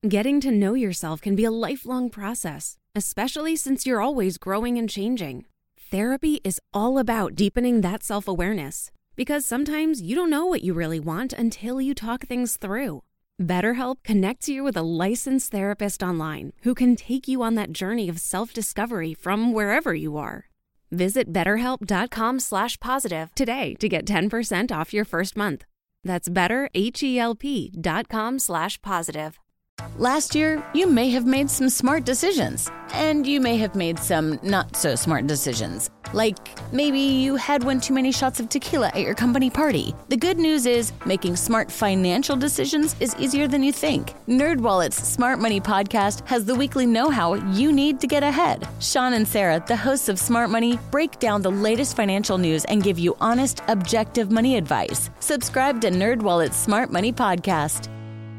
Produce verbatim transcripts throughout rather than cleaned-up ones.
Getting to know yourself can be a lifelong process, especially since you're always growing and changing. Therapy is all about deepening that self-awareness, because sometimes you don't know what you really want until you talk things through. BetterHelp connects you with a licensed therapist online who can take you on that journey of self-discovery from wherever you are. Visit betterhelp.com slash positive today to get ten percent off your first month. That's betterhelp.com slash positive. Last year, you may have made some smart decisions, and you may have made some not-so-smart decisions. Like, maybe you had one too many shots of tequila at your company party. The good news is, making smart financial decisions is easier than you think. NerdWallet's Smart Money Podcast has the weekly know-how you need to get ahead. Sean and Sarah, the hosts of Smart Money, break down the latest financial news and give you honest, objective money advice. Subscribe to NerdWallet's Smart Money Podcast.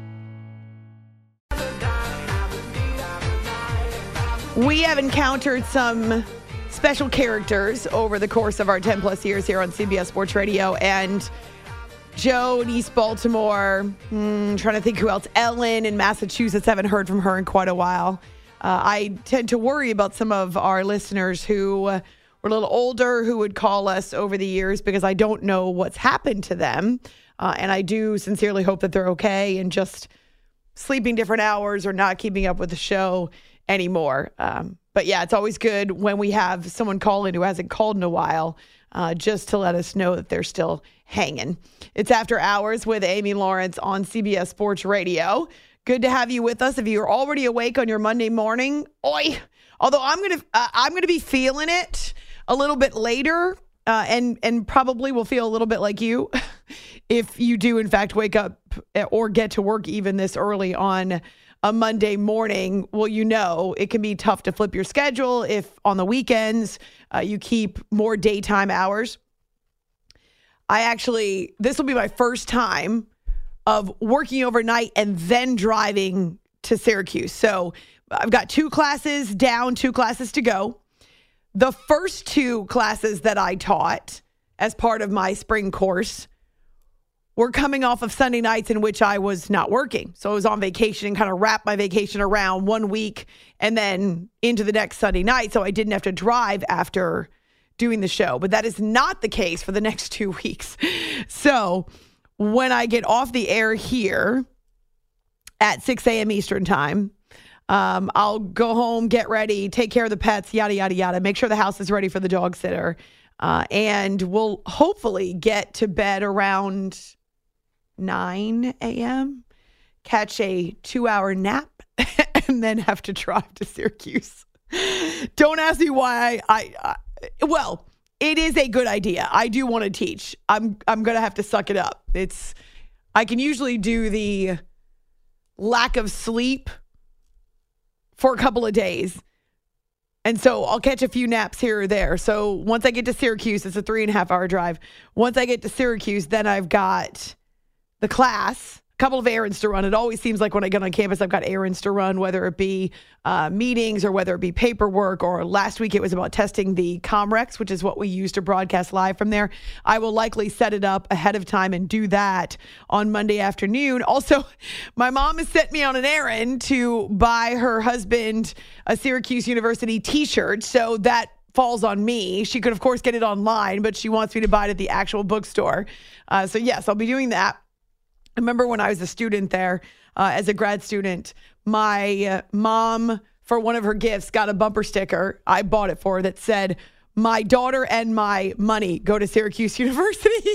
We have encountered some special characters over the course of our ten plus years here on C B S Sports Radio. And Joe in East Baltimore, hmm, trying to think who else, Ellen in Massachusetts, haven't heard from her in quite a while. Uh, I tend to worry about some of our listeners who uh, were a little older, who would call us over the years, because I don't know what's happened to them. Uh, and I do sincerely hope that they're okay and just sleeping different hours or not keeping up with the show anymore. Um, but yeah, it's always good when we have someone call in who hasn't called in a while, uh, just to let us know that they're still hanging. It's After Hours with Amy Lawrence on C B S Sports Radio. Good to have you with us. If you're already awake on your Monday morning, oi! Although I'm gonna, uh, I'm gonna be feeling it a little bit later, uh, and and probably will feel a little bit like you if you do in fact wake up or get to work even this early on a Monday morning. Well, you know, it can be tough to flip your schedule if on the weekends uh, you keep more daytime hours. I actually, this will be my first time of working overnight and then driving to Syracuse. So I've got two classes down, two classes to go. The first two classes that I taught as part of my spring course were coming off of Sunday nights in which I was not working. So I was on vacation and kind of wrapped my vacation around one week and then into the next Sunday night. So I didn't have to drive after doing the show. But that is not the case for the next two weeks. So when I get off the air here at six a.m. Eastern time, um, I'll go home, get ready, take care of the pets, yada, yada, yada, make sure the house is ready for the dog sitter. Uh, and we'll hopefully get to bed around nine a.m., catch a two-hour nap, and then have to drive to Syracuse. Don't ask me why I, I, I well, it is a good idea. I do want to teach. I'm I'm going to have to suck it up. It's I can usually do the lack of sleep for a couple of days. And so I'll catch a few naps here or there. So once I get to Syracuse, it's a three and a half hour drive. Once I get to Syracuse, then I've got the class, a couple of errands to run. It always seems like when I get on campus, I've got errands to run, whether it be uh, meetings or whether it be paperwork, or last week it was about testing the Comrex, which is what we use to broadcast live from there. I will likely set it up ahead of time and do that on Monday afternoon. Also, my mom has sent me on an errand to buy her husband a Syracuse University t-shirt. So that falls on me. She could, of course, get it online, but she wants me to buy it at the actual bookstore. Uh, so yes, I'll be doing that. I remember when I was a student there, uh, as a grad student, my uh, mom, for one of her gifts, got a bumper sticker. I bought it for her that said, "My daughter and my money go to Syracuse University."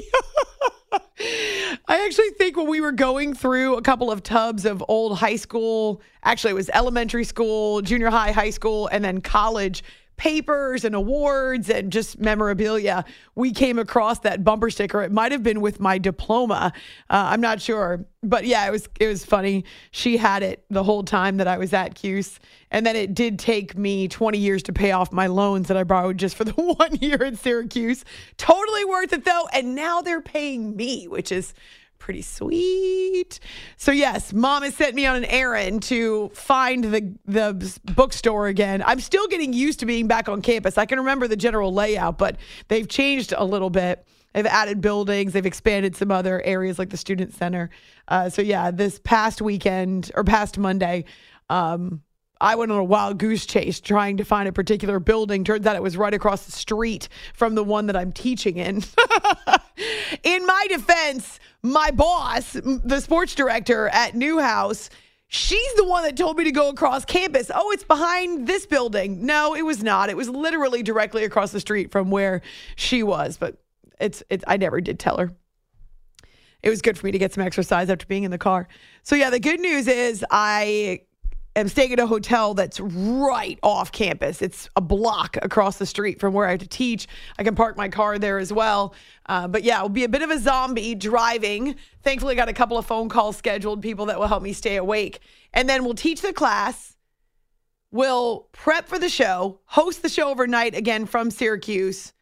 I actually think when we were going through a couple of tubs of old high school, actually it was elementary school, junior high, high school, and then college papers and awards and just memorabilia, we came across that bumper sticker. It might have been with my diploma. Uh, I'm not sure. But yeah, it was it was funny. She had it the whole time that I was at Cuse. And then it did take me twenty years to pay off my loans that I borrowed just for the one year at Syracuse. Totally worth it, though. And now they're paying me, which is pretty sweet. So yes, mom has sent me on an errand to find the the bookstore again. I'm still getting used to being back on campus. I can remember the general layout, but they've changed a little bit. They've added buildings. They've expanded some other areas like the student center. Uh, so yeah, this past weekend or past Monday, um, I went on a wild goose chase trying to find a particular building. Turns out it was right across the street from the one that I'm teaching in. In my defense, my boss, the sports director at Newhouse, she's the one that told me to go across campus. Oh, it's behind this building. No, it was not. It was literally directly across the street from where she was. But it's, it's I never did tell her. It was good for me to get some exercise after being in the car. So yeah, the good news is I am staying at a hotel that's right off campus. It's a block across the street from where I have to teach. I can park my car there as well. Uh, but yeah, it'll be a bit of a zombie driving. Thankfully, got a couple of phone calls scheduled, people that will help me stay awake. And then we'll teach the class. We'll prep for the show, host the show overnight again from Syracuse,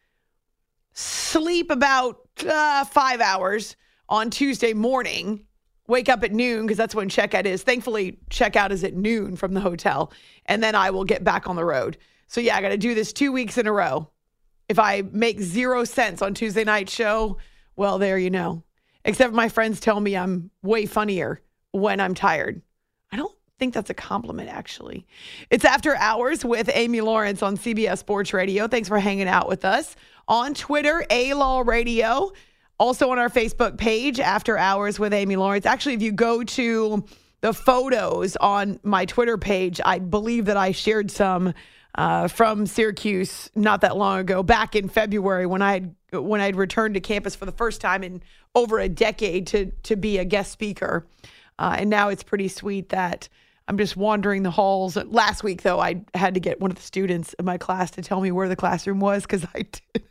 sleep about uh, five hours on Tuesday morning. Wake up at noon because that's when checkout is. Thankfully, checkout is at noon from the hotel. And then I will get back on the road. So yeah, I got to do this two weeks in a row. If I make zero cents on Tuesday night show, well, there you know. Except my friends tell me I'm way funnier when I'm tired. I don't think that's a compliment, actually. It's After Hours with Amy Lawrence on C B S Sports Radio. Thanks for hanging out with us. On Twitter, A-Law Radio. Also on our Facebook page, After Hours with Amy Lawrence. Actually, if you go to the photos on my Twitter page, I believe that I shared some uh, from Syracuse not that long ago, back in February when I had when I'd returned to campus for the first time in over a decade to to be a guest speaker. Uh, and now it's pretty sweet that I'm just wandering the halls. Last week, though, I had to get one of the students in my class to tell me where the classroom was because I did.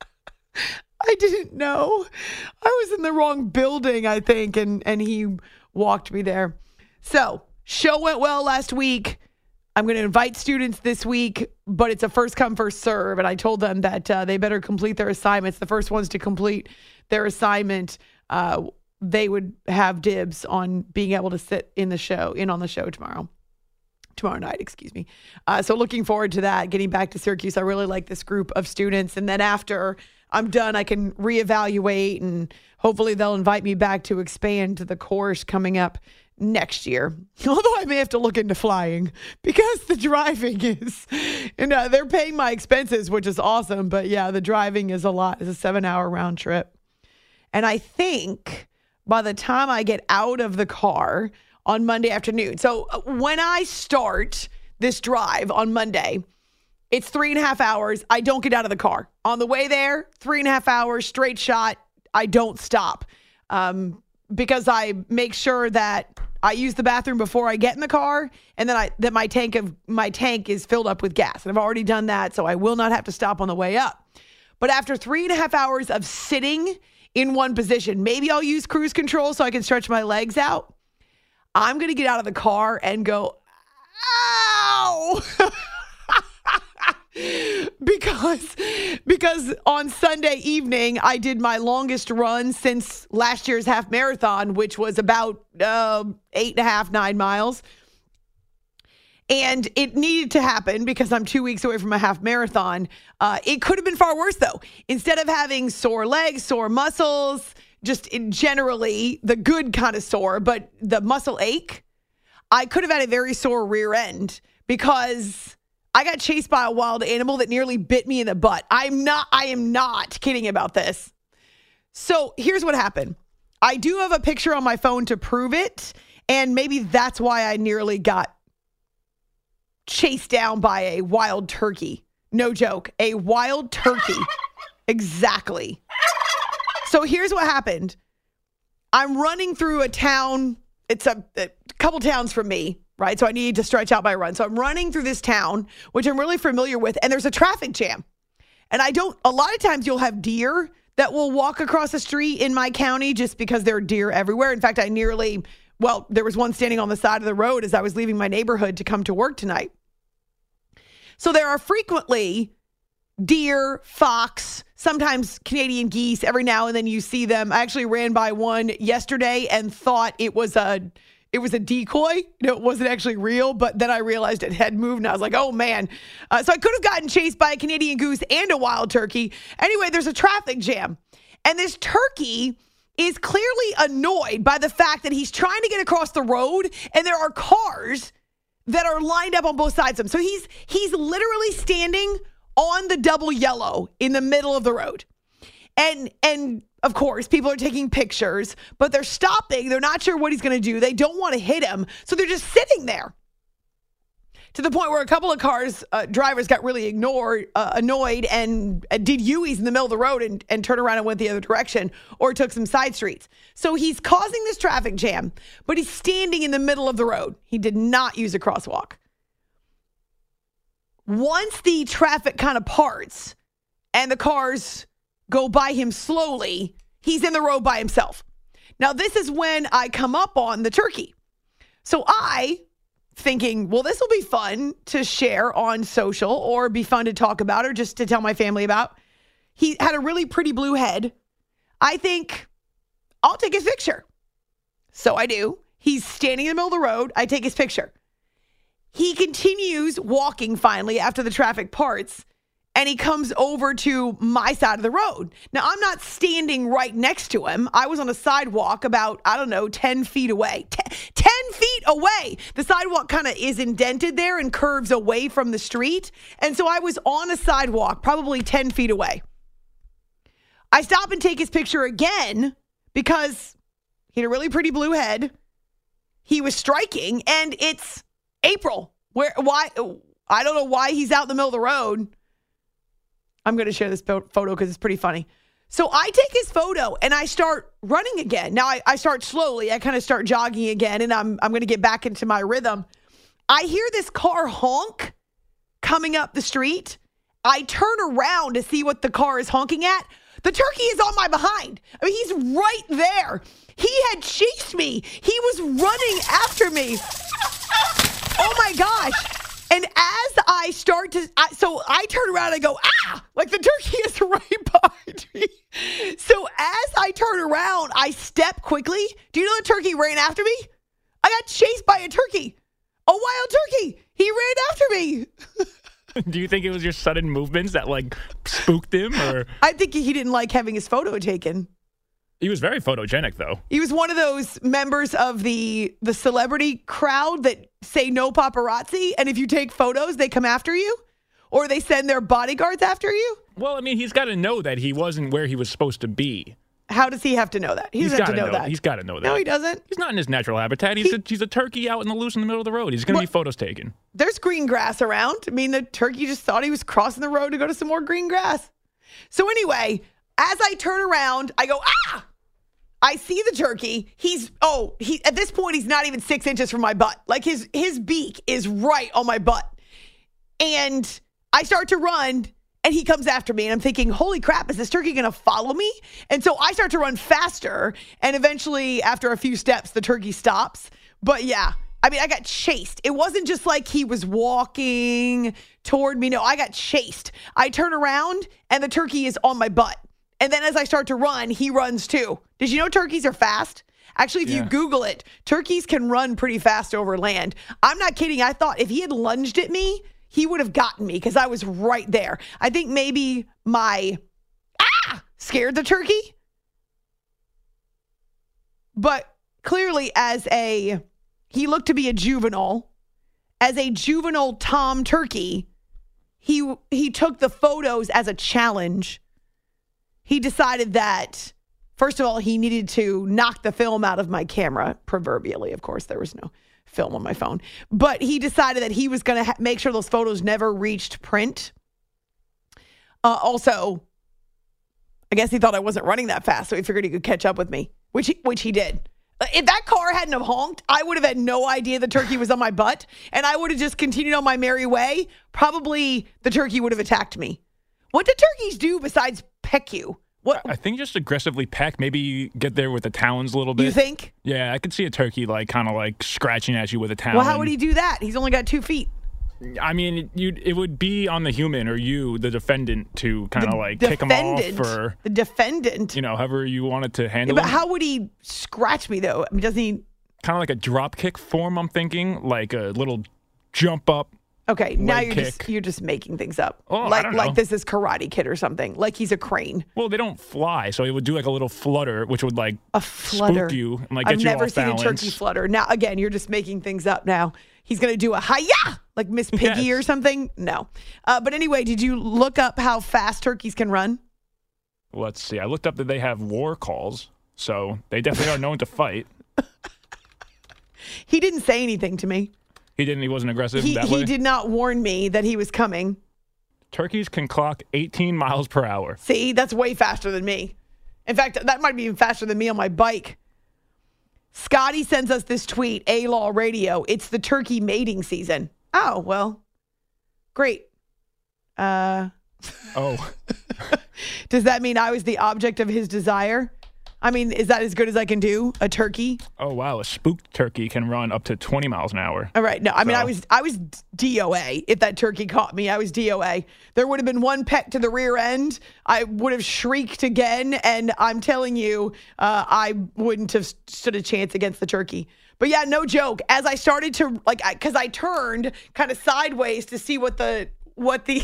I didn't know. I was in the wrong building, I think, and, and he walked me there. So, show went well last week. I'm going to invite students this week, but it's a first come, first serve. And I told them that uh, they better complete their assignments. The first ones to complete their assignment, uh, they would have dibs on being able to sit in the show, in on the show tomorrow. Tomorrow night, excuse me. Uh, so looking forward to that, getting back to Syracuse. I really like this group of students. And then after I'm done, I can reevaluate and hopefully they'll invite me back to expand the course coming up next year. Although I may have to look into flying because the driving is, you know, they're paying my expenses, which is awesome. But yeah, the driving is a lot. It's a seven hour round trip. And I think by the time I get out of the car on Monday afternoon. So when I start this drive on Monday, it's three and a half hours. I don't get out of the car. On the way there, three and a half hours, straight shot. I don't stop um, because I make sure that I use the bathroom before I get in the car, and then I that my tank of my tank is filled up with gas. And I've already done that, so I will not have to stop on the way up. But after three and a half hours of sitting in one position, maybe I'll use cruise control so I can stretch my legs out. I'm going to get out of the car and go, ow! because because on Sunday evening, I did my longest run since last year's half marathon, which was about uh, eight and a half, nine miles. And it needed to happen because I'm two weeks away from a half marathon. Uh, it could have been far worse, though. Instead of having sore legs, sore muscles, just in generally the good kind of sore, but the muscle ache, I could have had a very sore rear end because I got chased by a wild animal that nearly bit me in the butt. I'm not, I am not kidding about this. So here's what happened. I do have a picture on my phone to prove it. And maybe that's why I nearly got chased down by a wild turkey. No joke. A wild turkey. Exactly. So here's what happened. I'm running through a town. It's a, a couple towns from me, right? So I need to stretch out my run. So I'm running through this town, which I'm really familiar with, and there's a traffic jam. And I don't, a lot of times you'll have deer that will walk across the street in my county just because there are deer everywhere. In fact, I nearly, well, there was one standing on the side of the road as I was leaving my neighborhood to come to work tonight. So there are frequently deer, fox, sometimes Canadian geese. Every now and then you see them. I actually ran by one yesterday and thought it was a it was a decoy. You know, it wasn't actually real, but then I realized it had moved and I was like, oh man. Uh, so I could have gotten chased by a Canadian goose and a wild turkey. Anyway, there's a traffic jam. And this turkey is clearly annoyed by the fact that he's trying to get across the road and there are cars that are lined up on both sides of him. So he's he's literally standing on the double yellow in the middle of the road. And and of course, people are taking pictures, but they're stopping. They're not sure what he's going to do. They don't want to hit him. So they're just sitting there. To the point where a couple of cars, uh, drivers got really ignored, uh, annoyed and uh, did U-E's in the middle of the road and, and turned around and went the other direction or took some side streets. So he's causing this traffic jam, but he's standing in the middle of the road. He did not use a crosswalk. Once the traffic kind of parts and the cars go by him slowly, he's in the road by himself. Now, this is when I come up on the turkey. So I... thinking, well, this will be fun to share on social or be fun to talk about or just to tell my family about. He had a really pretty blue head. I think I'll take his picture. So I do. He's standing in the middle of the road. I take his picture. He continues walking finally after the traffic parts, and he comes over to my side of the road. Now, I'm not standing right next to him. I was on a sidewalk about, I don't know, ten feet away. ten feet away. The sidewalk kind of is indented there and curves away from the street. And so I was on a sidewalk, probably ten feet away. I stop and take his picture again because he had a really pretty blue head. He was striking, and it's April. Where? Why? I don't know why he's out in the middle of the road. I'm going to share this photo because it's pretty funny. So I take his photo and I start running again. Now I, I start slowly. I kind of start jogging again, and I'm I'm going to get back into my rhythm. I hear this car honk coming up the street. I turn around to see what the car is honking at. The turkey is on my behind. I mean, he's right there. He had chased me. He was running after me. Oh my gosh. And as I start to, I, so I turn around and I go, ah, like the turkey is right behind me. So as I turn around, I step quickly. Do you know the turkey ran after me? I got chased by a turkey, a wild turkey. He ran after me. Do you think it was your sudden movements that like spooked him, or? I think he didn't like having his photo taken. He was very photogenic, though. He was one of those members of the the celebrity crowd that say no paparazzi, and if you take photos, they come after you, or they send their bodyguards after you. Well, I mean, he's got to know that he wasn't where he was supposed to be. How does he have to know that? He doesn't have to know, know that. He's got to know that. No, he doesn't. He's not in his natural habitat. He's, he, a, he's a turkey out in the loose in the middle of the road. He's going to be photos taken. There's green grass around. I mean, the turkey just thought he was crossing the road to go to some more green grass. So anyway, as I turn around, I go, ah! I see the turkey. He's, oh, he at this point, he's not even six inches from my butt. Like his his beak is right on my butt. And I start to run, and he comes after me. And I'm thinking, holy crap, is this turkey going to follow me? And so I start to run faster. And eventually, after a few steps, the turkey stops. But yeah, I mean, I got chased. It wasn't just like he was walking toward me. No, I got chased. I turn around, and the turkey is on my butt. And then as I start to run, he runs too. Did you know turkeys are fast? Actually, if yeah. you Google it, turkeys can run pretty fast over land. I'm not kidding. I thought if he had lunged at me, he would have gotten me because I was right there. I think maybe my ah scared the turkey. But clearly as a, he looked to be a juvenile. As a juvenile Tom Turkey, he he took the photos as a challenge. He decided that, first of all, he needed to knock the film out of my camera, proverbially. Of course, there was no film on my phone. But he decided that he was going to ha- make sure those photos never reached print. Uh, also, I guess he thought I wasn't running that fast, so he figured he could catch up with me, which he, which he did. If that car hadn't have honked, I would have had no idea the turkey was on my butt, and I would have just continued on my merry way. Probably the turkey would have attacked me. What do turkeys do besides peck you? What? I think just aggressively peck. Maybe get there with the talons a little bit. You think? Yeah, I could see a turkey like kind of like scratching at you with a talon. Well, how would he do that? He's only got two feet. I mean, you it would be on the human or you, the defendant, to kind of like kick him off or the defendant. You know, however you wanted to handle yeah, but him. But how would he scratch me though? I mean, doesn't he? Kind of like a drop kick form. I'm thinking like a little jump up Okay, now leg you're kick. just you're just making things up. Oh, I like don't know. like this is Karate Kid or something. Like he's a crane. Well, they don't fly, so it would do like a little flutter, which would like a flutter. spook you and like get I've you never off seen balance. a turkey flutter. Now again, you're just making things up. Now he's gonna do a hi-ya like Miss Piggy Yes. or something. No, uh, but anyway, did you look up how fast turkeys can run? Let's see. I looked up that they have war calls, so they definitely are known to fight. He didn't say anything to me. He didn't. He wasn't aggressive He, that he way. did not warn me that he was coming. Turkeys can clock eighteen miles per hour. See, that's way faster than me. In fact, that might be even faster than me on my bike. Scotty sends us this tweet, A-Law Radio. It's the turkey mating season. Oh, well, great. Uh, Oh, does that mean I was the object of his desire? I mean, is that as good as I can do? A turkey? oh wow! A spooked turkey can run up to twenty miles an hour. All right. No, I mean, So- I was I was D O A. If that turkey caught me, I was D O A. There would have been one peck to the rear end. I would have shrieked again, and I'm telling you, uh, I wouldn't have stood a chance against the turkey. But yeah, no joke. As I started to like, because I, I turned kind of sideways to see what the what the.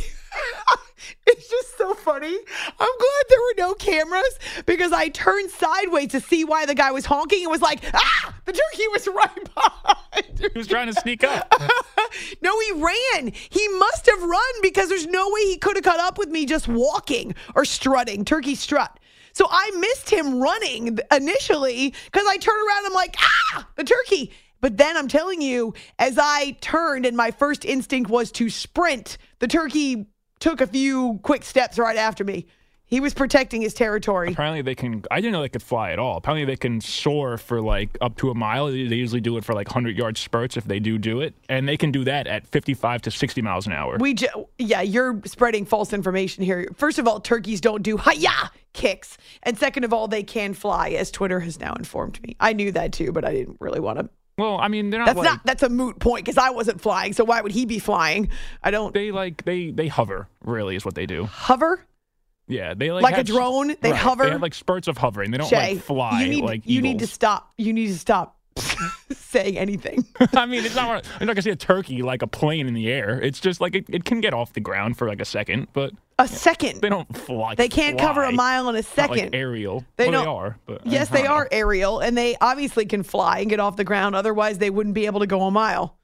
It's just so funny. I'm glad there were no cameras because I turned sideways to see why the guy was honking and was like, ah, the turkey was right behind me. He was trying to sneak up. No, he ran. He must have run because there's no way he could have caught up with me just walking or strutting, turkey strut. So I missed him running initially because I turned around and I'm like, ah, the turkey. But then I'm telling you, as I turned and my first instinct was to sprint, the turkey took a few quick steps right after me. He was protecting his territory. Apparently they can. I didn't know they could fly at all. Apparently they can soar for like up to a mile. They they usually do it for like hundred yard spurts if they do do it, and they can do that at fifty-five to sixty miles an hour. We ju- yeah, you're spreading false information here. First of all, turkeys don't do hi-ya kicks, and second of all, they can fly, as Twitter has now informed me. I knew that too, but I didn't really want to. Well, I mean, they're not That's like, not that's a moot point because I wasn't flying. So why would he be flying? I don't they like they they hover. Really, is what they do. hover. Yeah, they like Like a have- drone? They right, hover? They have like spurts of hovering. They don't Shay, like fly you need, like you eagles. need to stop. You need to stop saying anything. I mean, it's not. You're not gonna see a turkey like a plane in the air. It's just like it, it can get off the ground for like a second, but A second. they don't fly. They can't cover a fly. mile in a Not second. like aerial. They well, they don't- are, but Yes, I don't they know. are aerial, and they obviously can fly and get off the ground. Otherwise, they wouldn't be able to go a mile.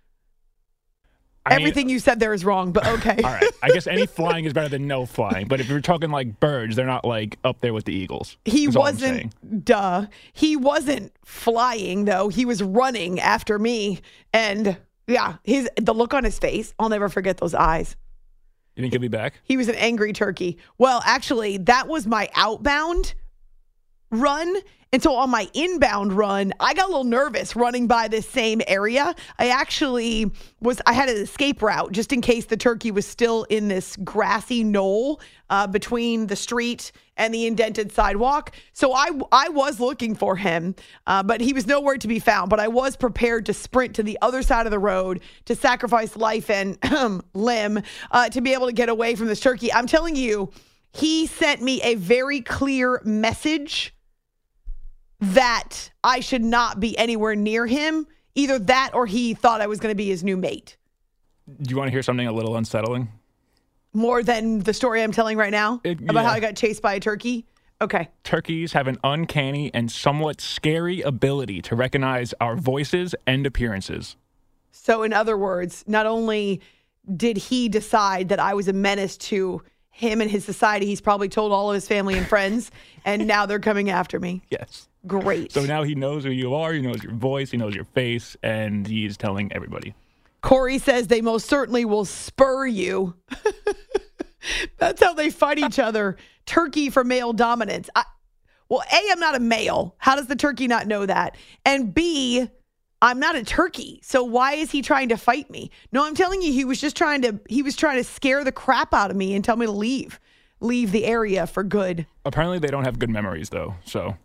I mean, Everything you said there is wrong, but okay. all right. I guess any flying is better than no flying. But if you're talking like birds, they're not like up there with the eagles. He That's all I'm saying. wasn't, duh. He wasn't flying, though. He was running after me. And yeah, his the look on his face, I'll never forget those eyes. You think he'll be back? He was an angry turkey. Well, actually, that was my outbound run. And so on my inbound run, I got a little nervous running by this same area. I actually was, I had an escape route just in case the turkey was still in this grassy knoll uh, between the street and the indented sidewalk. So I, I was looking for him, uh, but he was nowhere to be found. But I was prepared to sprint to the other side of the road to sacrifice life and limb uh, to be able to get away from this turkey. I'm telling you, he sent me a very clear message that I should not be anywhere near him. Either that or he thought I was going to be his new mate. Do you want to hear something a little unsettling? More than the story I'm telling right now It- about yeah. how I got chased by a turkey? Okay. Turkeys have an uncanny and somewhat scary ability to recognize our voices and appearances. So in other words, not only did he decide that I was a menace to him and his society, he's probably told all of his family and friends, and now they're coming after me. Yes. Great. So now he knows who you are, he knows your voice, he knows your face, and he's telling everybody. Corey says they most certainly will spur you. That's how they fight each other. Turkey for male dominance. I, well, A, I'm not a male. How does the turkey not know that? And B, I'm not a turkey. So why is he trying to fight me? No, I'm telling you, he was just trying to, he was trying to scare the crap out of me and tell me to leave, leave the area for good. Apparently they don't have good memories, though, so...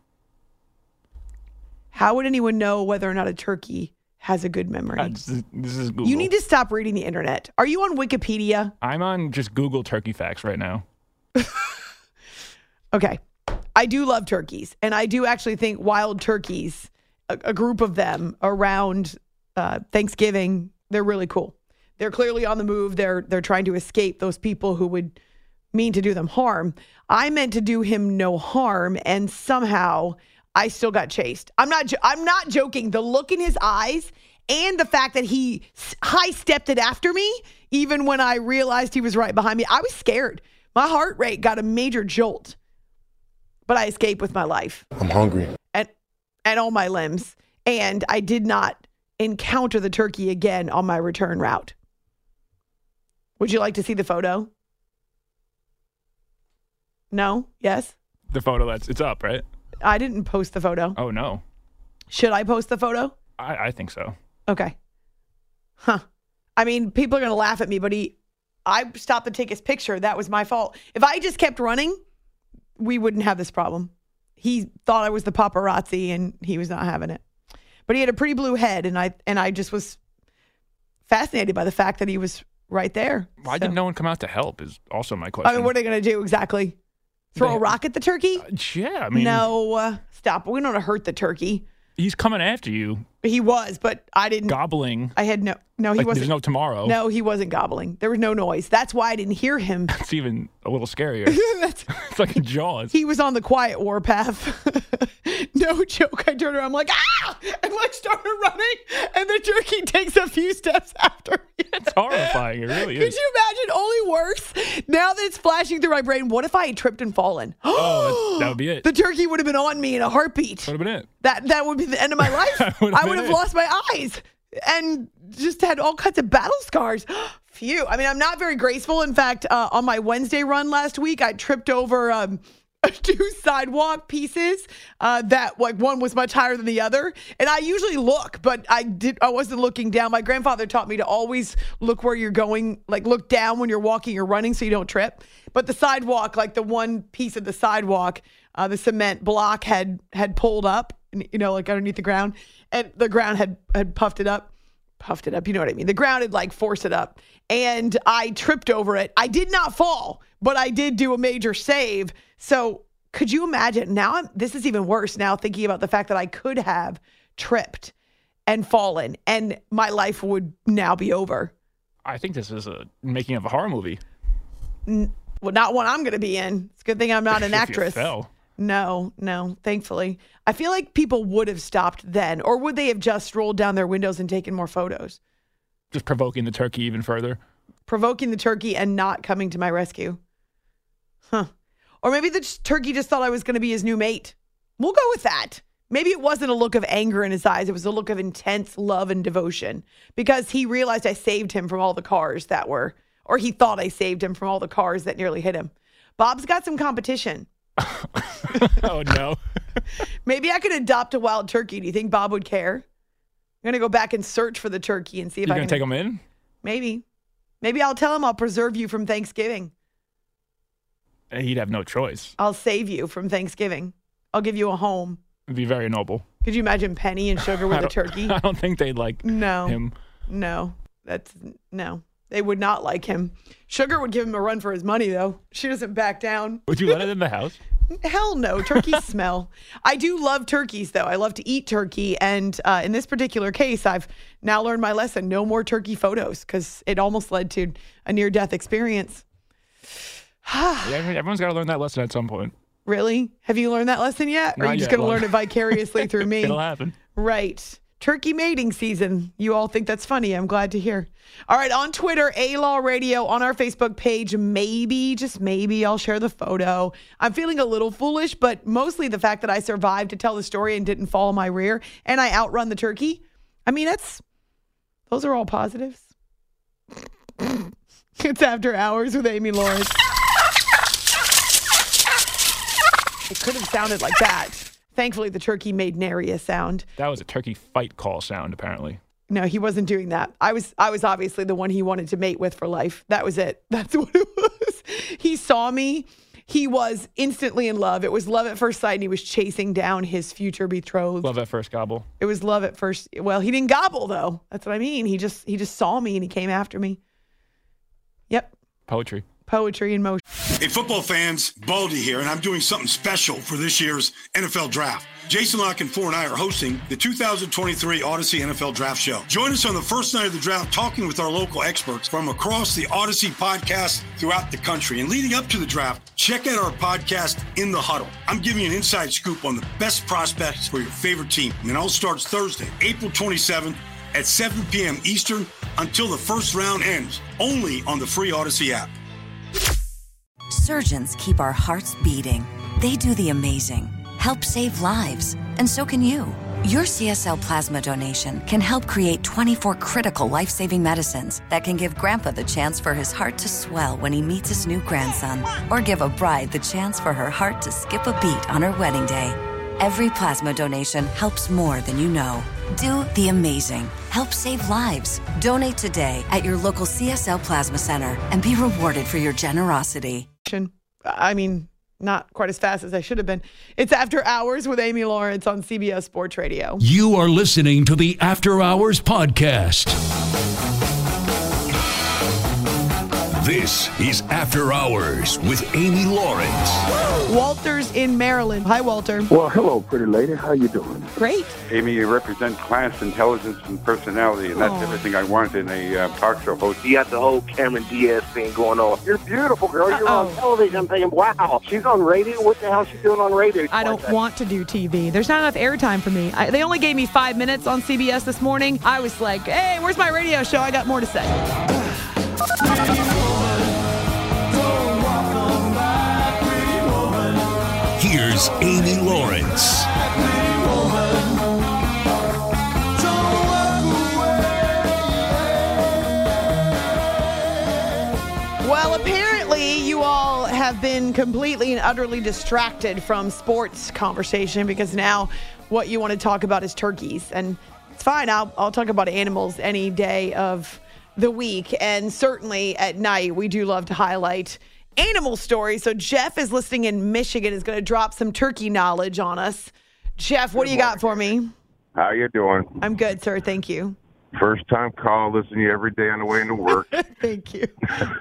How would anyone know whether or not a turkey has a good memory? Uh, this, is, this is Google. You need to stop reading the internet. Are you on Wikipedia? I'm on just Google turkey facts right now. Okay. I do love turkeys. And I do actually think wild turkeys, a, a group of them around uh, Thanksgiving, they're really cool. They're clearly on the move. They're they're trying to escape those people who would mean to do them harm. I meant to do him no harm, and somehow I still got chased. I'm not I'm not joking. The look in his eyes and the fact that he high stepped it after me, even when I realized he was right behind me, I was scared. My heart rate got a major jolt. But I escaped with my life. I'm hungry. And and all my limbs. And I did not encounter the turkey again on my return route. Would you like to see the photo? No? Yes? The photo that's it's up, right? I didn't post the photo. Oh no. Should I post the photo? I, I think so. Okay. Huh. I mean, people are going to laugh at me, but he, I stopped to take his picture. That was my fault. If I just kept running, we wouldn't have this problem. He thought I was the paparazzi and he was not having it. But he had a pretty blue head, and I and I just was fascinated by the fact that he was right there. Why so. did no one come out to help is also my question. I mean, what are they going to do exactly? Throw They, a rock at the turkey? Uh, yeah, I mean. No, uh, stop. We don't want to hurt the turkey. He's coming after you. He was, but I didn't. Gobbling. I had no, no, he like wasn't. There's no tomorrow. No, he wasn't gobbling. There was no noise. That's why I didn't hear him. It's even a little scarier. That's, It's like in Jaws. he was on the quiet warpath. No joke. I turned around. I'm like, ah! And like started running. And the turkey takes a few steps after me. It's horrifying. It really Could is. you imagine? Only worse. Now that it's flashing through my brain, what if I had tripped and fallen? Oh, that would be it. The turkey would have been on me in a heartbeat. Would have been it. That that would be the end of my life. That would've I would been have it. lost my eyes and just had all kinds of battle scars. Phew. I mean, I'm not very graceful. In fact, uh, on my Wednesday run last week, I tripped over um, two sidewalk pieces uh, that like one was much higher than the other. And I usually look, but I did. I wasn't looking down. My grandfather taught me to always look where you're going, like look down when you're walking or running so you don't trip. But the sidewalk, like the one piece of the sidewalk, uh, the cement block had had pulled up, you know, like underneath the ground, and the ground had had puffed it up, puffed it up. You know what I mean? The ground had like forced it up, and I tripped over it. I did not fall, but I did do a major save. So could you imagine? Now I'm, this is even worse. Now thinking about the fact that I could have tripped and fallen, and my life would now be over. I think this is a making of a horror movie. N- well, not one I'm going to be in. It's a good thing I'm not an If you actress. fell. No, no, thankfully. I feel like people would have stopped then, or would they have just rolled down their windows and taken more photos? Just provoking the turkey even further. Provoking the turkey and not coming to my rescue. Huh. Or maybe the turkey just thought I was going to be his new mate. We'll go with that. Maybe it wasn't a look of anger in his eyes. It was a look of intense love and devotion because he realized I saved him from all the cars that were, or he thought I saved him from all the cars that nearly hit him. Bob's got some competition. Oh, no. Maybe I could adopt a wild turkey. Do you think Bob would care? I'm going to go back and search for the turkey and see if You're I going can. to take him in? Maybe. Maybe I'll tell him I'll preserve you from Thanksgiving. He'd have no choice. I'll save you from Thanksgiving. I'll give you a home. It'd be very noble. Could you imagine Penny and Sugar I with a don't- turkey? I don't think they'd like No. him. No. That's no. They would not like him. Sugar would give him a run for his money, though. She doesn't back down. Would you let it in the house? Hell no. Turkeys smell. I do love turkeys, though. I love to eat turkey. And uh, in this particular case, I've now learned my lesson. No more turkey photos because it almost led to a near-death experience. Yeah, everyone's got to learn that lesson at some point. Really? Have you learned that lesson yet? Or are Not you just yet. going to Well- learn it vicariously through me? It'll happen. Right. Turkey mating season. You all think that's funny. I'm glad to hear. All right. On Twitter, A-Law Radio. On our Facebook page, maybe, just maybe, I'll share the photo. I'm feeling a little foolish, but mostly the fact that I survived to tell the story and didn't fall in my rear and I outrun the turkey. I mean, that's, those are all positives. It's After Hours with Amy Lawrence. It could have sounded like that. Thankfully, the turkey made nary a sound. That was a turkey fight call sound, apparently. No, he wasn't doing that. I was I was obviously the one he wanted to mate with for life. That was it. That's what it was. He saw me. He was instantly in love. It was love at first sight, and he was chasing down his future betrothed. Love at first gobble. It was love at first. Well, he didn't gobble, though. That's what I mean. He just he just saw me, and he came after me. Yep. Poetry. Poetry in motion. Hey, football fans, Baldy here, and I'm doing something special for this year's N F L Draft. Jason Lock and Four and I are hosting the two thousand twenty-three Odyssey N F L Draft Show. Join us on the first night of the draft talking with our local experts from across the Odyssey podcast throughout the country. And leading up to the draft, check out our podcast, In the Huddle. I'm giving you an inside scoop on the best prospects for your favorite team. And it all starts Thursday, April twenty-seventh at seven p.m. Eastern until the first round ends, only on the free Odyssey app. Surgeons keep our hearts beating. They do the amazing, help save lives, and so can you. Your C S L plasma donation can help create twenty-four critical life-saving medicines that can give Grandpa the chance for his heart to swell when he meets his new grandson, or give a bride the chance for her heart to skip a beat on her wedding day. Every plasma donation helps more than you know. Do the amazing. Help save lives. Donate today at your local C S L Plasma Center and be rewarded for your generosity. I mean, not quite as fast as I should have been. It's After Hours with Amy Lawrence on C B S Sports Radio. You are listening to the After Hours podcast. This is After Hours with Amy Lawrence. Walter's in Maryland. Hi, Walter. Well, hello, pretty lady. How you doing? Great. Amy, you represent class, intelligence, and personality, and that's Aww. everything I want in a uh, talk show host. You got the whole Cameron Diaz thing going on. You're beautiful, girl. You're Uh-oh. on television. I'm thinking, wow, she's on radio? What the hell is she doing on radio? I don't want to do T V. There's not enough airtime for me. I, they only gave me five minutes on C B S this morning. I was like, hey, where's my radio show? I got more to say. Here's Amy Lawrence. Well, apparently you all have been completely and utterly distracted from sports conversation because now what you want to talk about is turkeys. And it's fine. I'll, I'll talk about animals any day of the week. And certainly at night, we do love to highlight animal stories. So Jeff is listening in Michigan, is going to drop some turkey knowledge on us. Jeff, what do you got for me? How you doing? I'm good, sir. Thank you. First time call, listen to you every day on the way into work. Thank you.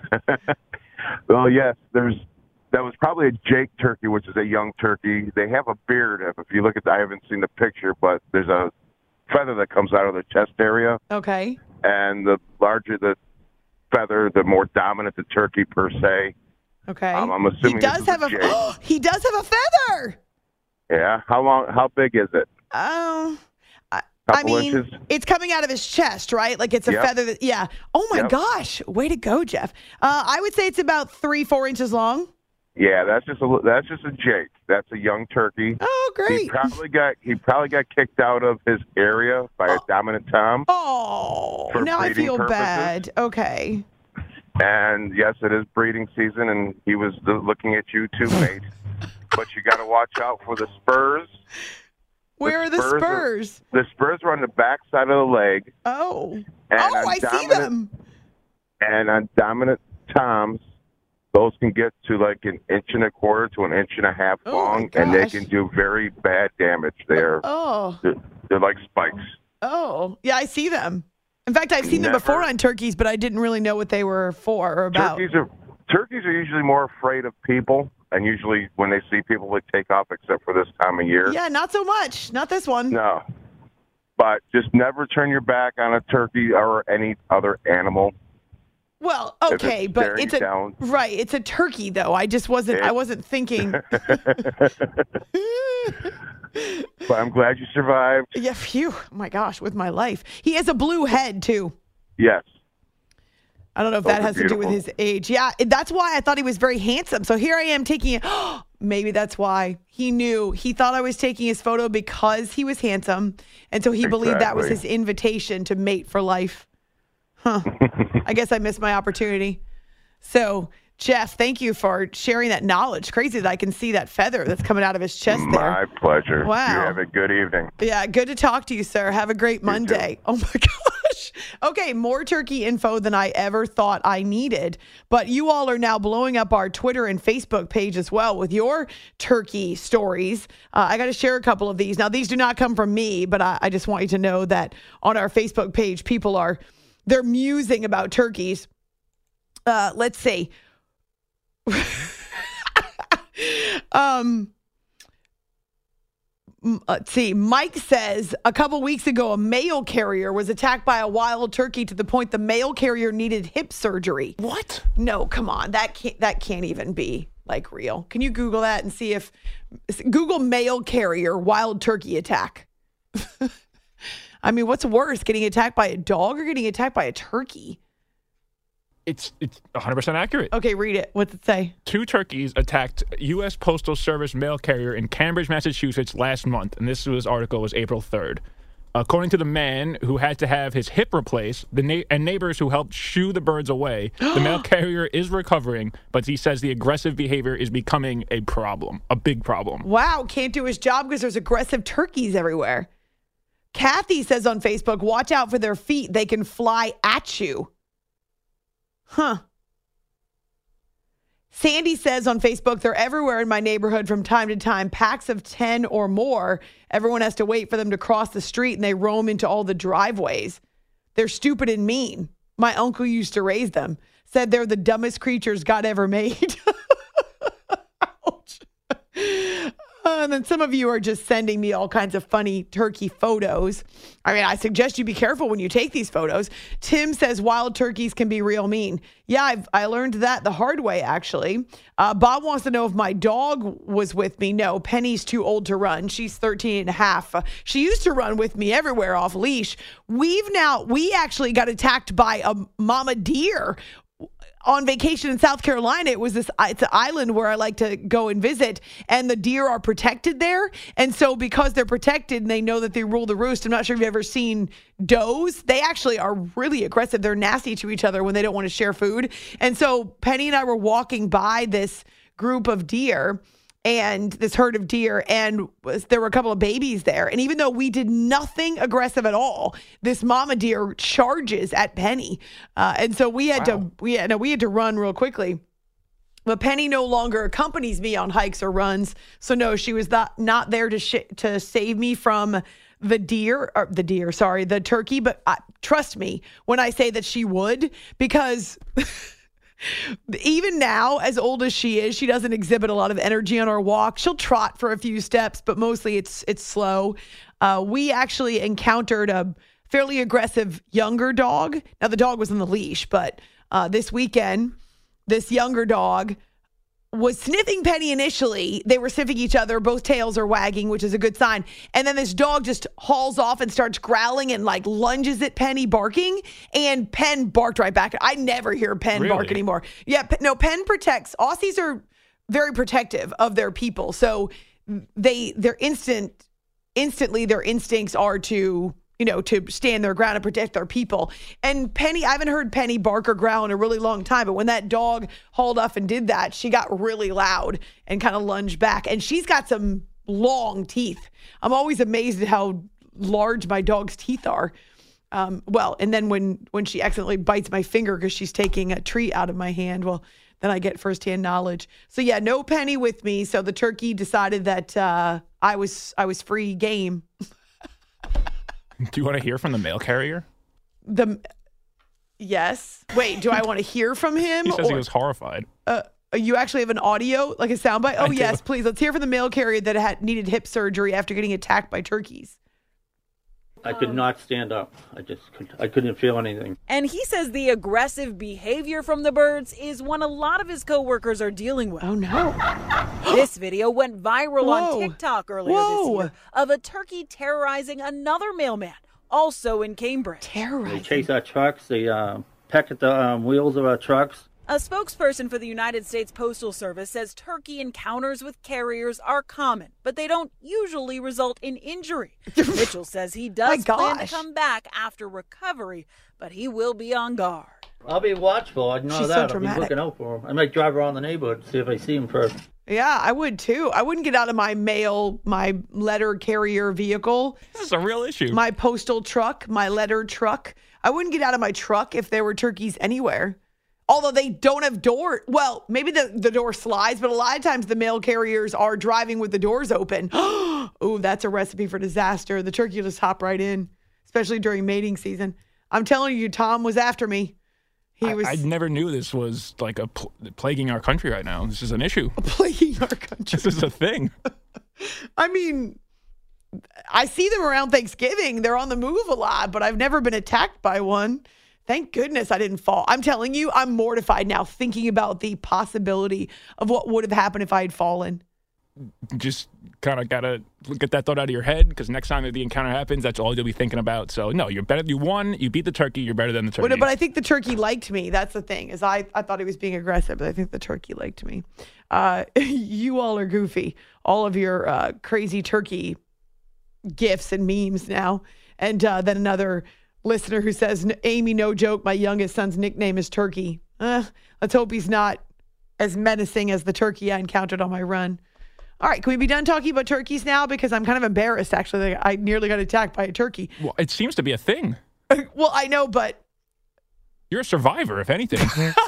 Well, yes, there's that was probably a Jake turkey, which is a young turkey. They have a beard. If you look at the, I haven't seen the picture, but there's a feather that comes out of the chest area. Okay. And the larger the feather, the more dominant the turkey per se. Okay. Um, I'm assuming he does this is have a a Jake. oh, he does have a feather. Yeah. How long? How big is it? Oh, I, I Couple mean, inches? it's coming out of his chest, right? Like it's a Yep. feather. That, yeah. Oh my Yep. gosh! Way to go, Jeff. Uh, I would say it's about three, four inches long. Yeah, that's just a that's just a Jake. That's a young turkey. Oh, He great. probably got he probably got kicked out of his area by a dominant tom. Oh, For now I breeding feel purposes. bad. Okay. And yes, it is breeding season, and he was looking at you too, mate. But you got to watch out for the spurs. Where are the spurs are- spurs? The spurs are on the back side of the leg, Oh. And oh, on I see dominant- them. and on dominant toms, those can get to like an inch and a quarter to an inch and a half Oh, my long, and they gosh. can do very bad damage. They're Oh. they're, they're like spikes. Oh. Yeah, I see them. In fact, I've seen them Never- before on turkeys, but I didn't really know what they were for or about. Turkeys are turkeys are usually more afraid of people, and usually when they see people, they take off. Except for this time of year. Yeah, not so much. Not this one. No, but just never turn your back on a turkey or any other animal. Well, If okay, it's but staring it's you a down. right. It's a turkey, though. I just wasn't. I It- wasn't thinking. But I'm glad you survived. Yeah, phew. Oh my gosh, with my life. He has a blue head too. Yes. I don't know if Those that are has to do with beautiful. his age. Yeah, that's why I thought he was very handsome. So here I am taking it. Maybe that's why he knew. He thought I was taking his photo because he was handsome, and so he believed that was Exactly. his invitation to mate for life. Huh. I guess I missed my opportunity. So, Jeff, thank you for sharing that knowledge. Crazy that I can see that feather that's coming out of his chest there. My pleasure. Wow. You have a good evening. Yeah, good to talk to you, sir. Have a great Monday. Oh, my gosh. Okay, more turkey info than I ever thought I needed. But you all are now blowing up our Twitter and Facebook page as well with your turkey stories. Uh, I got to share a couple of these. Now, these do not come from me, but I, I just want you to know that on our Facebook page, people are, they're musing about turkeys. Uh, let's see. Um, let's see. Mike says a couple weeks ago, a mail carrier was attacked by a wild turkey to the point the mail carrier needed hip surgery. What? No, come on. That can't, that can't even be like real. Can you Google that and see if Google mail carrier wild turkey attack? I mean, what's worse, getting attacked by a dog or getting attacked by a turkey? It's it's one hundred percent accurate. Okay, read it. What's it say? Two turkeys attacked U S Postal Service mail carrier in Cambridge, Massachusetts last month, and this was article was April third. According to the man who had to have his hip replaced, the na- and neighbors who helped shoo the birds away, the mail carrier is recovering, but he says the aggressive behavior is becoming a problem, a big problem. Wow, can't do his job because there's aggressive turkeys everywhere. Kathy says on Facebook, watch out for their feet. They can fly at you. Huh. Sandy says on Facebook, they're everywhere in my neighborhood from time to time, packs of ten or more. Everyone has to wait for them to cross the street and they roam into all the driveways. They're stupid and mean. My uncle used to raise them. Said they're the dumbest creatures God ever made. Ouch. Uh, and then some of you are just sending me all kinds of funny turkey photos. I mean, I suggest you be careful when you take these photos. Tim says wild turkeys can be real mean. Yeah, I've, I learned that the hard way, actually. Uh, Bob wants to know if my dog was with me. No, Penny's too old to run. She's thirteen and a half. Uh, she used to run with me everywhere off leash. We've now, we actually got attacked by a mama deer on vacation in South Carolina. It was this, it's an island where I like to go and visit, and the deer are protected there. And so because they're protected and they know that they rule the roost, I'm not sure if you've ever seen does. They actually are really aggressive. They're nasty to each other when they don't want to share food. And so Penny and I were walking by this group of deer and this herd of deer, and was, there were a couple of babies there. And even though we did nothing aggressive at all, this mama deer charges at Penny. Uh, and so we had wow. to we had, no, we had to run real quickly. But Penny no longer accompanies me on hikes or runs. So no, she was not, not there to sh- to save me from the deer, or the deer, sorry, the turkey. But uh, trust me when I say that she would, because even now, as old as she is, she doesn't exhibit a lot of energy on our walk. She'll trot for a few steps, but mostly it's it's slow. Uh, we actually encountered a fairly aggressive younger dog. Now, the dog was on the leash, but uh, this weekend, this younger dog was sniffing Penny initially. They were sniffing each other. Both tails are wagging, which is a good sign. And then this dog just hauls off and starts growling and like lunges at Penny, barking. And Penn barked right back. I never hear Penn really? bark anymore. Yeah, no, Penn protects. Aussies are very protective of their people. So they, they're instant, instantly their instincts are to, you know, to stand their ground and protect their people. And Penny, I haven't heard Penny bark or growl in a really long time, but when that dog hauled off and did that, she got really loud and kind of lunged back. And she's got some long teeth. I'm always amazed at how large my dog's teeth are. Um, well, and then when, when she accidentally bites my finger because she's taking a treat out of my hand, well, then I get firsthand knowledge. So yeah, no Penny with me. So the turkey decided that uh, I was I was free game. Do you want to hear from the mail carrier? The yes. Wait, do I want to hear from him? He says or, he was horrified. Uh, you actually have an audio, like a soundbite? Oh, I yes, do. please. Let's hear from the mail carrier that had needed hip surgery after getting attacked by turkeys. I could not stand up. I just could, I couldn't feel anything. And he says the aggressive behavior from the birds is one a lot of his coworkers are dealing with. Oh, no. This video went viral Whoa. on TikTok earlier Whoa. this year of a turkey terrorizing another mailman, also in Cambridge. Terrorizing? They chase our trucks. They uh, peck at the um, wheels of our trucks. A spokesperson for the United States Postal Service says turkey encounters with carriers are common, but they don't usually result in injury. Mitchell says he does plan to come back after recovery, but he will be on guard. I'll be watchful. I know She's that. so I'll be dramatic. looking out for him. I might drive around the neighborhood, see if I see him first. Yeah, I would too. I wouldn't get out of my mail, my letter carrier vehicle. This is a real issue. My postal truck, my letter truck. I wouldn't get out of my truck if there were turkeys anywhere. Although they don't have door. Well, maybe the, the door slides, but a lot of times the mail carriers are driving with the doors open. Oh, that's a recipe for disaster. The turkey will just hop right in, especially during mating season. I'm telling you, Tom was after me. He was. I, I never knew this was like a pl- plaguing our country right now. This is an issue. Plaguing our country. This is a thing. I mean, I see them around Thanksgiving. They're on the move a lot, but I've never been attacked by one. Thank goodness I didn't fall. I'm telling you, I'm mortified now thinking about the possibility of what would have happened if I had fallen. Just kind of got to get that thought out of your head, because next time the encounter happens, that's all you'll be thinking about. So, no, you're better. You won. You beat the turkey. You're better than the turkey. But, but I think the turkey liked me. That's the thing, is I, I thought he was being aggressive, but I think the turkey liked me. Uh, you all are goofy. All of your uh, crazy turkey gifs and memes now. And uh, then another listener who says, Amy, no joke, my youngest son's nickname is Turkey. Uh, let's hope he's not as menacing as the turkey I encountered on my run. All right, can we be done talking about turkeys now? Because I'm kind of embarrassed, actually. I nearly got attacked by a turkey. Well, it seems to be a thing. Well, I know, but... You're a survivor, if anything.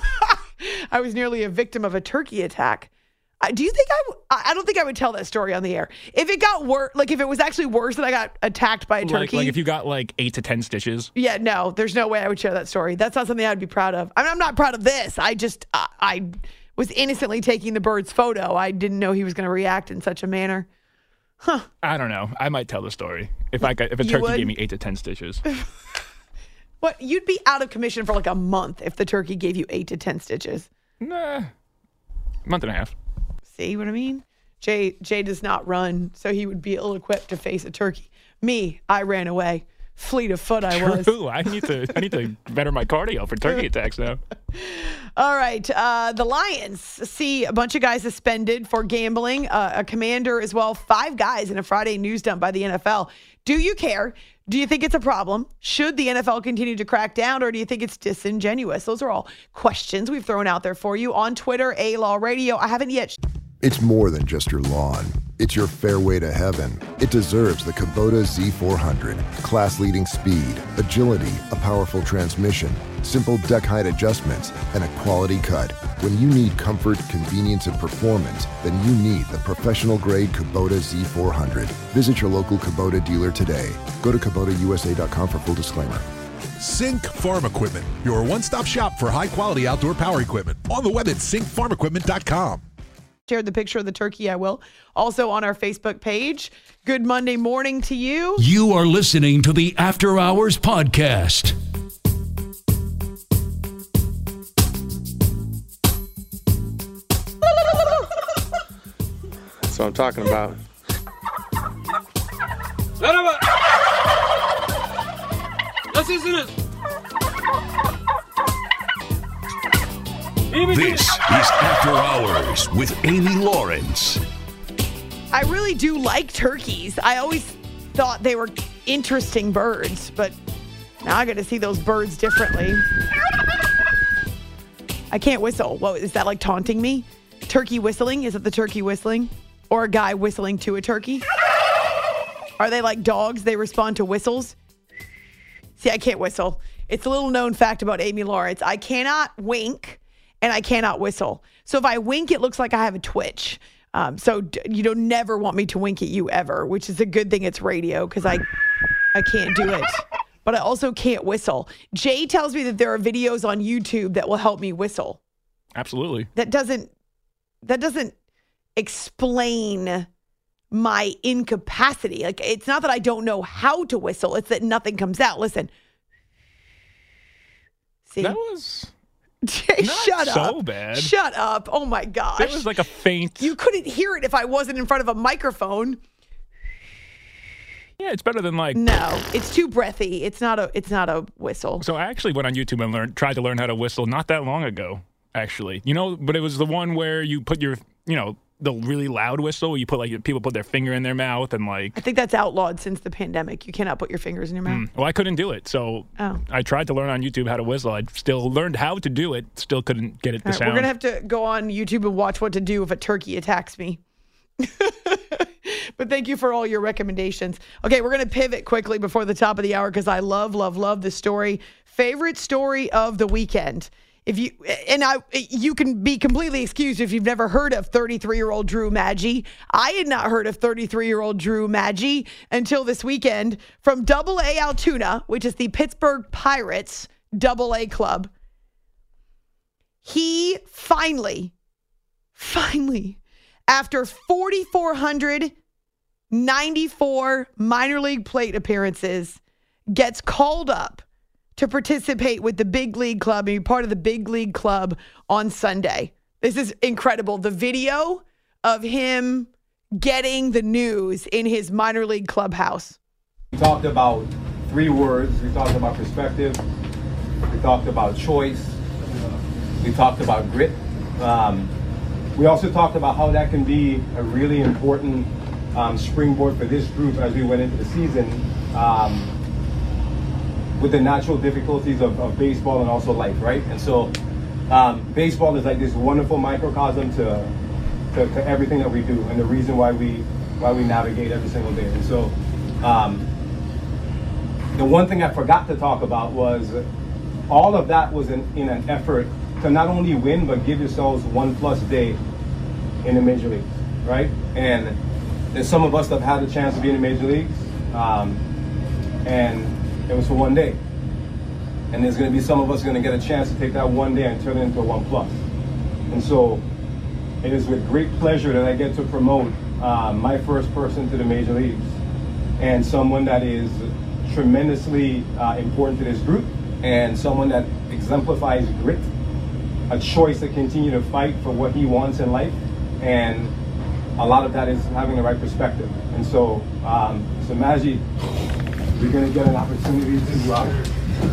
I was nearly a victim of a turkey attack. I, do you think I... W- I don't think I would tell that story on the air. If it got worse, like if it was actually worse that I got attacked by a turkey... Like, like if you got like eight to ten stitches? Yeah, no, there's no way I would share that story. That's not something I would be proud of. I mean, I'm not proud of this. I just... I... I was innocently taking the bird's photo. I didn't know he was going to react in such a manner. Huh. I don't know. I might tell the story. If I got, if a You turkey would? gave me eight to ten stitches. What? You'd be out of commission for like a month if the turkey gave you eight to ten stitches. Nah. Month and a half. See what I mean? Jay Jay does not run, so he would be ill-equipped to face a turkey. Me, I ran away. Fleet of foot I was. True. I need to I need to better my cardio for turkey attacks now. All right. Uh, the Lions see a bunch of guys suspended for gambling, uh, a commander as well, five guys in a Friday news dump by the N F L. Do you care? Do you think it's a problem? Should the N F L continue to crack down, or do you think it's disingenuous? Those are all questions we've thrown out there for you on Twitter, A-Law Radio. I haven't yet... It's more than just your lawn. It's your fairway to heaven. It deserves the Kubota Z four hundred. Class-leading speed, agility, a powerful transmission, simple deck height adjustments, and a quality cut. When you need comfort, convenience, and performance, then you need the professional-grade Kubota Z four hundred. Visit your local Kubota dealer today. Go to Kubota U S A dot com for full disclaimer. Sync Farm Equipment, your one-stop shop for high-quality outdoor power equipment. On the web at sync farm equipment dot com. Shared the picture of the turkey, I will. Also on our Facebook page. Good Monday morning to you. You are listening to the After Hours Podcast. That's what I'm talking about. This is After Hours with Amy Lawrence. I really do like turkeys. I always thought they were interesting birds, but now I got to see those birds differently. I can't whistle. What is that, like taunting me? Turkey whistling? Is it the turkey whistling? Or a guy whistling to a turkey? Are they like dogs? They respond to whistles? See, I can't whistle. It's a little known fact about Amy Lawrence. I cannot wink and I cannot whistle. So if I wink, it looks like I have a twitch. Um, so d- you don't never want me to wink at you ever, which is a good thing it's radio because I, I can't do it. But I also can't whistle. Jay tells me that there are videos on YouTube that will help me whistle. Absolutely. That doesn't that doesn't explain my incapacity. Like, it's not that I don't know how to whistle. It's that nothing comes out. Listen. See? That was Jay, not shut so up. bad. Shut up. Oh, my gosh. It was like a faint. You couldn't hear it if I wasn't in front of a microphone. Yeah, it's better than like. No, it's too breathy. It's not a. It's not a whistle. So I actually went on YouTube and learned, tried to learn how to whistle not that long ago. Actually, you know, but it was the one where you put your, you know, the really loud whistle where you put like people put their finger in their mouth and like. I think that's outlawed since the pandemic. You cannot put your fingers in your mouth. Mm, well, I couldn't do it, so oh. I tried to learn on YouTube how to whistle. I still learned how to do it, still couldn't get it to All right, sound. we're gonna have to go on YouTube and watch what to do if a turkey attacks me. But thank you for all your recommendations. Okay, we're going to pivot quickly before the top of the hour because I love, love, love this story. Favorite story of the weekend. If you and I, you can be completely excused if you've never heard of thirty-three-year-old Drew Maggi. I had not heard of thirty-three-year-old Drew Maggi until this weekend from Double A Altoona, which is the Pittsburgh Pirates Double A club. he finally, finally, after four thousand four hundred ninety-four minor league plate appearances, gets called up to participate with the big league club and be part of the big league club on Sunday. This is incredible. The video of him getting the news in his minor league clubhouse. We talked about three words. We talked about perspective. We talked about choice. We talked about grit. Um, we also talked about how that can be a really important um, springboard for this group as we went into the season um, with the natural difficulties of, of baseball and also life, right? And so um, baseball is like this wonderful microcosm to, to to everything that we do and the reason why we why we navigate every single day. And so um, the one thing I forgot to talk about was all of that was in, in an effort to not only win, but give yourselves one plus day in the major leagues, right? And there's some of us that have had the chance to be in the major leagues, um, and it was for one day. And there's gonna be some of us gonna get a chance to take that one day and turn it into a one plus. And so it is with great pleasure that I get to promote uh, my first person to the major leagues, and someone that is tremendously uh, important to this group, and someone that exemplifies grit, a choice to continue to fight for what he wants in life, and a lot of that is having the right perspective. And so, um, so Maji, we're going to get an opportunity to uh,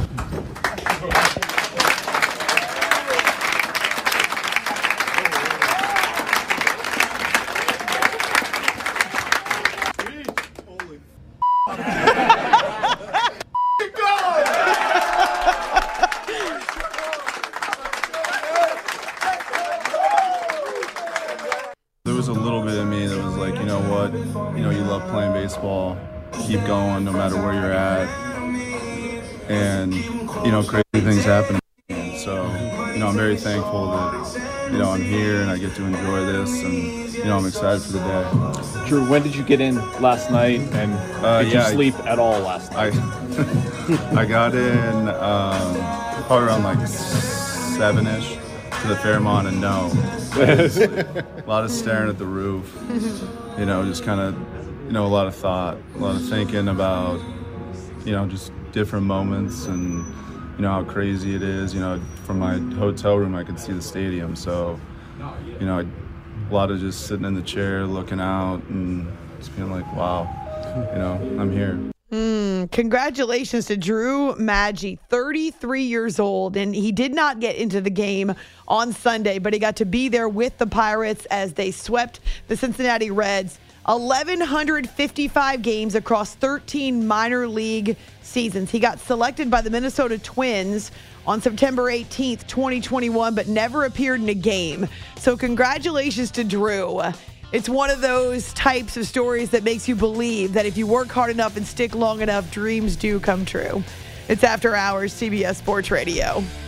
keep going no matter where you're at, and you know, crazy things happen. So you know, I'm very thankful that you know I'm here and I get to enjoy this, and you know, I'm excited for the day. Drew, when did you get in last night, and uh, did yeah, you sleep I, at all last night? I, I got in um, probably around like seven-ish to the Fairmont, and no, a lot of staring at the roof. You know, just kind of. You know, a lot of thought, a lot of thinking about, you know, just different moments and, you know, how crazy it is. You know, from my hotel room, I could see the stadium. So, you know, a lot of just sitting in the chair, looking out and just being like, wow, you know, I'm here. Mm, congratulations to Drew Maggi, thirty-three years old, and he did not get into the game on Sunday, but he got to be there with the Pirates as they swept the Cincinnati Reds. eleven fifty-five games across thirteen minor league seasons. He got selected by the Minnesota Twins on September eighteenth, twenty twenty-one, but never appeared in a game. So congratulations to Drew. It's one of those types of stories that makes you believe that if you work hard enough and stick long enough, dreams do come true. It's After Hours, C B S Sports Radio.